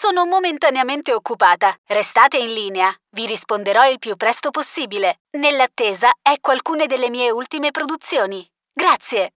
Sono momentaneamente occupata. Restate in linea. Vi risponderò il più presto possibile. Nell'attesa, ecco alcune delle mie ultime produzioni. Grazie.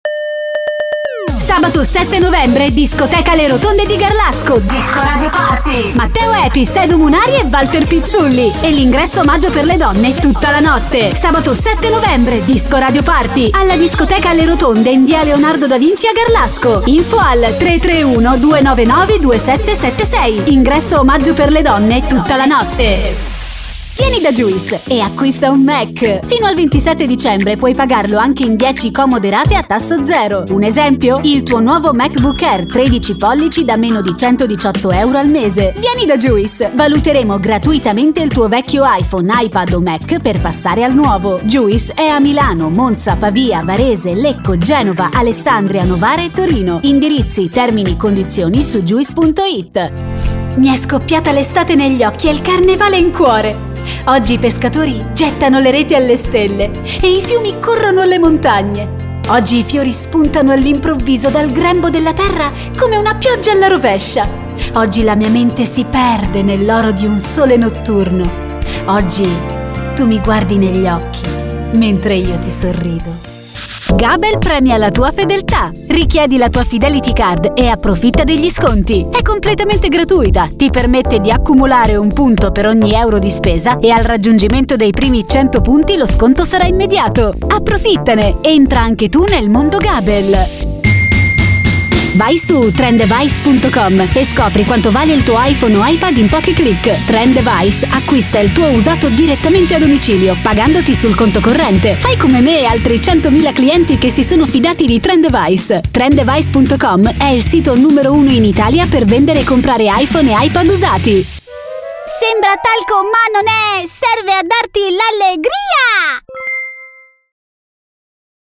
Sabato 7 novembre, discoteca Le Rotonde di Garlasco, Disco Radio Party. Matteo Epis, Edo Munari e Walter Pizzulli. E l'ingresso omaggio per le donne tutta la notte. Sabato 7 novembre, Disco Radio Party alla discoteca Le Rotonde in via Leonardo da Vinci a Garlasco. Info al 331 299 2776. Ingresso omaggio per le donne tutta la notte. Vieni da Juice e acquista un Mac. Fino al 27 dicembre puoi pagarlo anche in 10 comode rate a tasso zero. Un esempio? Il tuo nuovo MacBook Air 13 pollici da meno di 118 euro al mese. Vieni da Juice. Valuteremo gratuitamente il tuo vecchio iPhone, iPad o Mac per passare al nuovo. Juice è a Milano, Monza, Pavia, Varese, Lecco, Genova, Alessandria, Novara e Torino. Indirizzi, termini, condizioni su juice.it. Mi è scoppiata l'estate negli occhi e il carnevale in cuore. Oggi i pescatori gettano le reti alle stelle e i fiumi corrono alle montagne. Oggi i fiori spuntano all'improvviso dal grembo della terra come una pioggia alla rovescia. Oggi la mia mente si perde nell'oro di un sole notturno. Oggi tu mi guardi negli occhi mentre io ti sorrido. Gabel premia la tua fedeltà. Richiedi la tua Fidelity Card e approfitta degli sconti. È completamente gratuita. Ti permette di accumulare un punto per ogni euro di spesa e al raggiungimento dei primi 100 punti lo sconto sarà immediato. Approfittane. Entra anche tu nel mondo Gabel. Vai su trenddevice.com e scopri quanto vale il tuo iPhone o iPad in pochi click. Trenddevice acquista il tuo usato direttamente a domicilio, pagandoti sul conto corrente. Fai come me e altri 100.000 clienti che si sono fidati di Trenddevice. Trenddevice.com è il sito numero 1 in Italia per vendere e comprare iPhone e iPad usati. Sembra talco, ma non è